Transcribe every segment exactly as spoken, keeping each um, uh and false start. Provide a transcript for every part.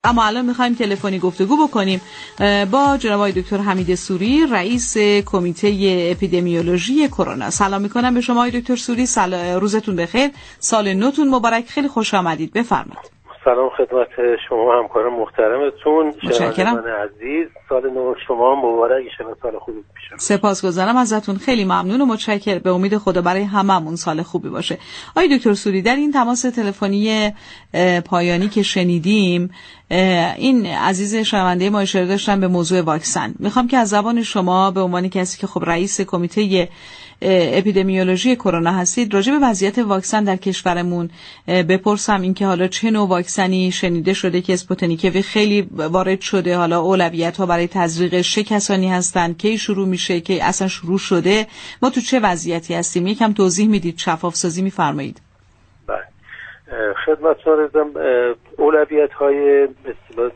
اما الان میخوایم تلفنی گفتگو بکنیم با جناب آقای دکتر حمید سوری، رئیس کمیته اپیدمیولوژی کرونا. سلام میکنم به شما آقای دکتر سوری. سال روزتون بخیر، سال نوتون مبارک. خیلی خوش آمدید، بفرمایید. سلام خدمت شما همکار محترمتون، شنوندگان عزیز. سال نو شما مبارک، ان شاءالله سال خوبی بشه. سپاسگزارم ازتون، خیلی ممنون و متشکرم. به امید خدا برای هممون سال خوبی باشه. آقای دکتر سوری، در این تماس تلفنی پایانی که شنیدیم، این عزیز شنونده ما اشاره داشتن به موضوع واکسن. میخوام که از زبان شما به عنوان کسی که خب رئیس کمیته اپیدمیولوژی کرونا هستید، راجع به وضعیت واکسن در کشورمون بپرسم. اینکه حالا چه نوع واکسنی شنیده شده که اسپوتنیک وی خیلی وارد شده، حالا اولویت‌ها برای تزریق چه کسانی هستن، کی شروع میشه، کی اصلا شروع شده، ما تو چه وضعیتی هستیم؟ یکم توضیح میدید، شفاف سازی میفرمایید. بله، خدمتتون رسیدم. اولویت‌های به اصطلاح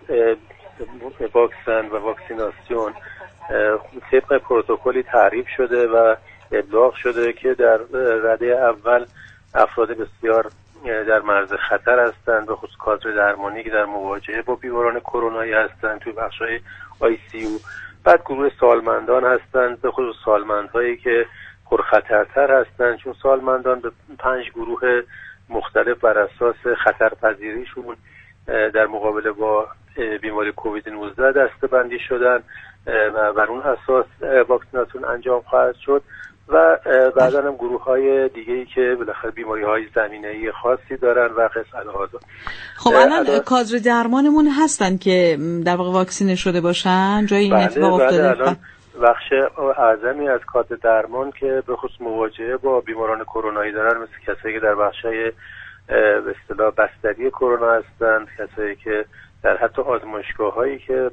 واکسن و واکسیناسیون طبق پروتکلی تعریف شده و ابلاغ شده که در رده اول افراد بسیار در معرض خطر هستند، به خصوص کادر درمانی که در مواجهه با بیماران کرونایی هستند توی بخش‌های آی سی یو. بعد گروه سالمندان هستند، به خصوص سالمندهایی که پرخطرتر هستند، چون سالمندان به پنج گروه مختلف بر اساس خطرپذیریشون در مقابله با بیماری کووید نوزده دسته‌بندی شدن و بر اون اساس واکسیناسیون انجام خواهد شد. و بعداً هم گروه‌های دیگه‌ای که بالاخره بیماری‌های زمینه‌ای خاصی دارن و قص الهازا. خب الان کادر درمانمون هستن که در واقع واکسینه شده باشن، جای این اتفاق افتاده؟ الان بخش اعظمی از کادر درمان که به خصوص مواجهه با بیماران کرونایی دارن، مثل کسایی که در بخش‌های به اصطلاح بستری کرونا هستند، کسایی که در حتی آزمایشگاه‌هایی که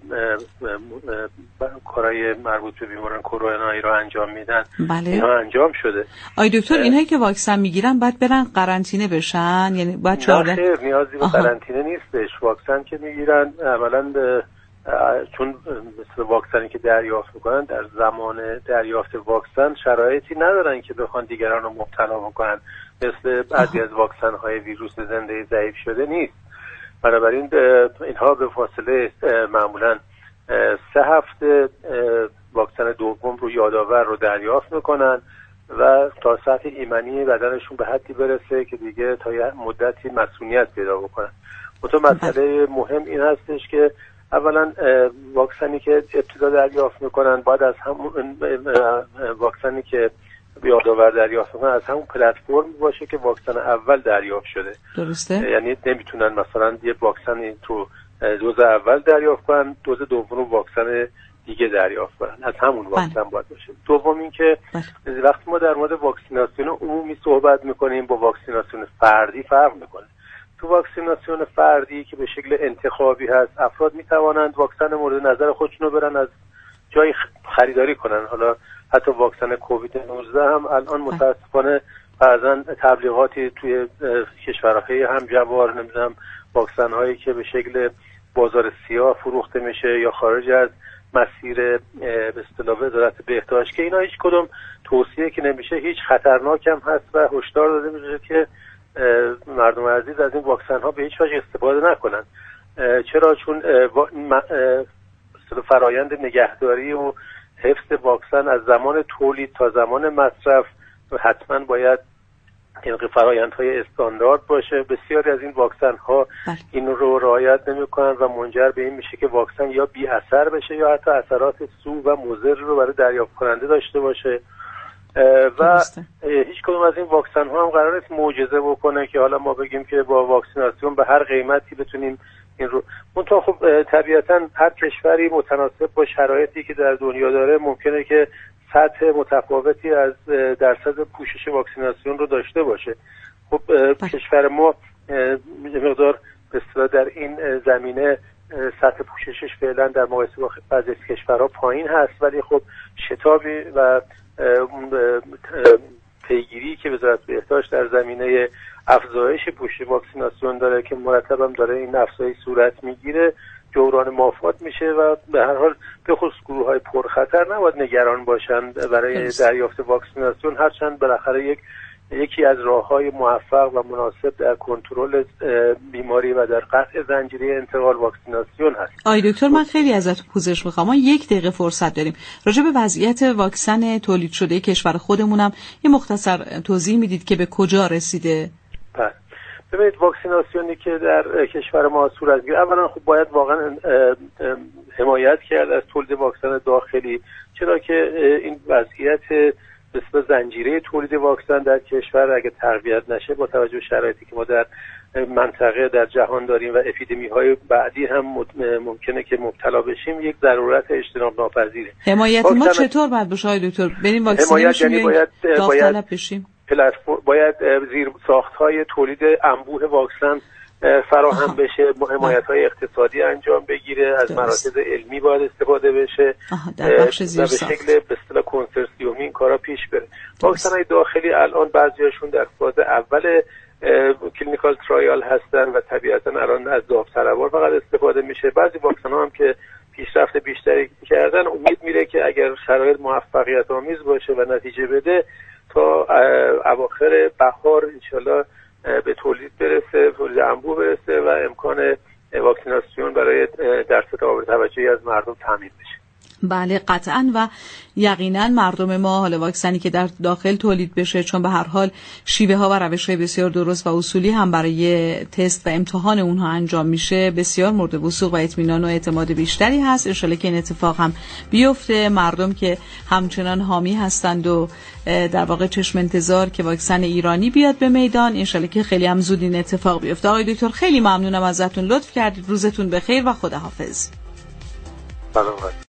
کارهای مربوط به بیماران کرونایی رو انجام میدن، بله. اینها انجام شده. آی دکتر، اینهایی که واکسن میگیرن باید برن قرنطینه بشن؟ یعنی باید چهارده؟ نه خیر، نیازی به قرنطینه نیستش. واکسن که میگیرن عملاً به چون مثل واکسنی که دریافت میکنن در زمان دریافت واکسن شرایطی ندارن که بخوان دیگران رو مبتلا بکنن، مثل بعضی از واکسن‌های ویروس زنده ضعیف شده نیست. بنابراین اینها به فاصله معمولاً سه هفته واکسن دوم رو یادآور رو دریافت میکنن و تا سطح ایمنی بدنشون به حدی برسه که دیگه تا یه مدتی مسئولیت پیدا بکنن. منتها مسئله مهم این هستش که اولا واکسنی که ابتدا دریافت میکنن باید از همون واکسنی که یادآور دریافت میکنن از همون پلتفرم باشه که واکسن اول دریافت شده. درسته؟ یعنی نمیتونن مثلا یه واکسنی تو دوز اول دریافت کنن، دوز دوم رو واکسن دیگه دریافت کنن، از همون واکسن باید باشه. دوم این که وقتی ما در مورد واکسیناسیون عمومی صحبت میکنیم با واکسیناسیون فردی فرق میکنه. تو واکسیناسیون فردی که به شکل انتخابی هست، افراد میتوانند واکسن مورد نظر خودشون رو برن از جای خریداری کنن. حالا حتی واکسن کووید نوزده هم الان متاسفانه بعضن تبلیغاتی توی کشورهای همجوار، نمیدونم واکسن هایی که به شکل بازار سیاه فروخته میشه یا خارج از مسیر به اصطلاح وزارت بهداشت، که اینا هیچ کدوم توصیه که نمیشه، هیچ خطرناک هم هست و هشدار داده میشه که مردم عزیز از این واکسن ها به هیچ وجه استفاده نکنن. چرا؟ چون فرایند نگهداری و حفظ واکسن از زمان تولید تا زمان مصرف حتما باید طبق فرآیندهای استاندارد باشه. بسیاری از این واکسن ها این رو رعایت نمی‌کنن و منجر به این میشه که واکسن یا بی اثر بشه یا حتی اثرات سو و مضر رو برای دریافت کننده داشته باشه و هیچ کدوم از این واکسن ها هم قرار نیست معجزه بکنه که حالا ما بگیم که با واکسیناسیون به هر قیمتی بتونیم این رو. منتها خب طبیعتاً هر کشوری متناسب با شرایطی که در دنیا داره ممکنه که سطح متفاوتی از درصد پوشش واکسیناسیون رو داشته باشه. خب کشور ما مقدار به اصطلاح در این زمینه سطح پوششش فعلا در مقایسه با بعضی کشورها پایین هست، ولی خب شتابی و پیگیری که وزارت بهداشت در زمینه افزایش پوشش واکسیناسیون داره که مرتب هم داره این افزایش صورت میگیره، جوران مافات میشه و به هر حال به خصوص گروه‌های پرخطر نباید نگران باشن برای دریافت واکسیناسیون، هرچند بالاخره یک یکی از راه‌های موفق و مناسب در کنترل بیماری و در قطع زنجیره انتقال واکسیناسیون هست. آقای دکتر من خیلی ازتون پوزش می‌خوام. ما یک دقیقه فرصت داریم. راجع به وضعیت واکسن تولید شده کشور خودمونم یه مختصر توضیح میدید که به کجا رسیده؟ بله. ببینید واکسیناسیونی که در کشور ما صورت گرفت، اولا خب باید واقعا حمایت کرد از تولید واکسن داخلی، چرا که این وضعیت مثل زنجیره تولید واکسن در کشور اگه تقویت نشه با توجه به شرایطی که ما در منطقه در جهان داریم و اپیدمی های بعدی هم ممکنه که مبتلا بشیم، یک ضرورت اجتناب ناپذیره. حمایت ما چطور باید بشه آقای دکتر؟ بریم واکسینه بشیم یا باید داوطلب بشیم؟ باید زیر ساخت‌های تولید انبوه واکسن فراهم بشه، حمایت‌های اقتصادی انجام بگیره، از مراکز علمی باید استفاده بشه در بخش زیر و به شکل به اصطلاح کنسرسیومی این کارا پیش بره. واکسن‌های داخلی الان بعضی‌هاشون در فاز اول کلینیکال ترایال هستن و طبیعتاً الان از داوطلبان فقط استفاده میشه. بعضی واکسن‌ها هم که پیشرفت بیشتری کردن، امید میره که اگر شرایط موفقیت آمیز باشه و نتیجه بده تا اواخر بهار انشالله به تولید برسه، تولید انبوه برسه و امکان واکسیناسیون برای درصد قابل توجهی از مردم تامین بشه. بله قطعاً و یقیناً مردم ما حالا واکسنی که در داخل تولید بشه، چون به هر حال شیوه ها و روش های بسیار درست و اصولی هم برای تست و امتحان اونها انجام میشه، بسیار مورد وثوق و اطمینان و اعتماد بیشتری هست. ان شاءالله که این اتفاق هم بیفته. مردم که همچنان حامی هستند و در واقع چشم انتظار که واکسن ایرانی بیاد به میدان، ان شاءالله که خیلی هم زود این اتفاق بیفته. آقای دکتر خیلی ممنونم ازتون، لطف کردید. روزتون بخیر و خداحافظ. سلام.